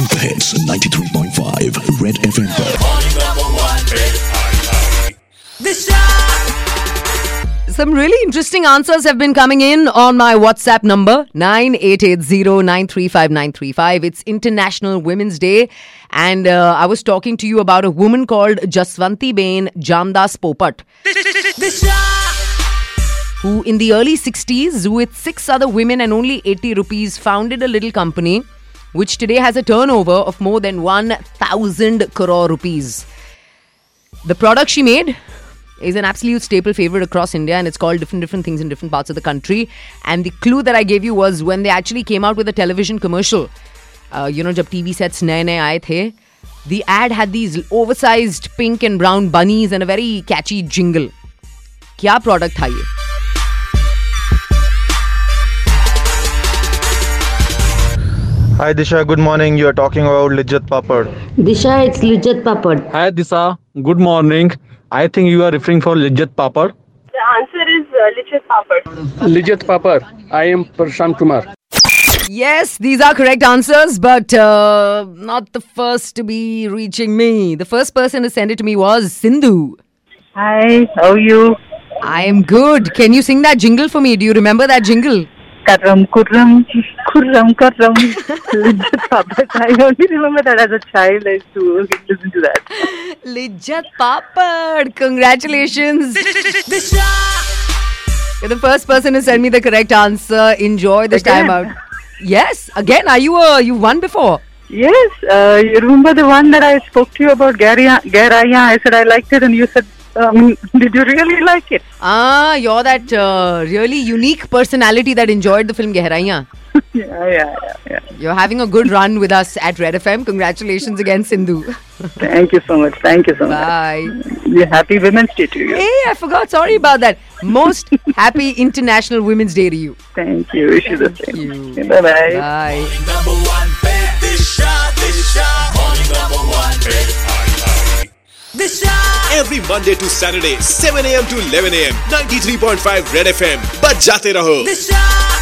Super hits 93.5 red FM पर। Some really interesting answers have been coming in on my WhatsApp number 9880935935. It's International Women's Day, and I was talking to you about a woman called Jaswanti Bain Jamdas Popat, who in the early 60s, with 6 other women and only 80 rupees, founded a little company which today has a turnover of more than 1,000 crore rupees. The product she made is an absolute staple favorite across India, and it's called different things in different parts of the country. And the clue that I gave you was when they actually came out with a television commercial. Jab TV sets naye aaye the, the ad had these oversized pink and brown bunnies and a very catchy jingle. Kya product tha ye? Hi Disha, good morning. You are talking about Lijjat Papad. Disha, it's Lijjat Papad. Hi Disha, good morning. I think you are referring for Lijjat Papad. The answer is Lijjat Papad. Lijjat Papad. I am Prashant Kumar. Yes, these are correct answers, but not the first to be reaching me. The first person to send it to me was Sindhu. Hi, how are you? I am good. Can you sing that jingle for me? Do you remember that jingle? Kurram, kurram, kurram, kurram. Lijjat Papad. I only remember that as a child. I used to listen to that. Lijjat Papad. Congratulations. You're the first person to send me the correct answer. Enjoy this time out. Yes, again. You won before? Yes, you remember the one that I spoke to you about, Gairaiya? I said I liked it and you said, did you really like it? You're that really unique personality that enjoyed the film Gairaiya. Yeah. You're having a good run with us at Red FM. Congratulations again, Sindhu. Thank you so much. Bye. Happy Women's Day to you. Hey, I forgot. Sorry about that. Most happy International Women's Day to you. Thank you. Wish you the Thank same. you. Okay, bye-bye. Bye. Every Monday to Saturday, 7 a.m. to 11 a.m. 93.5 Red FM. बज जाते रहो.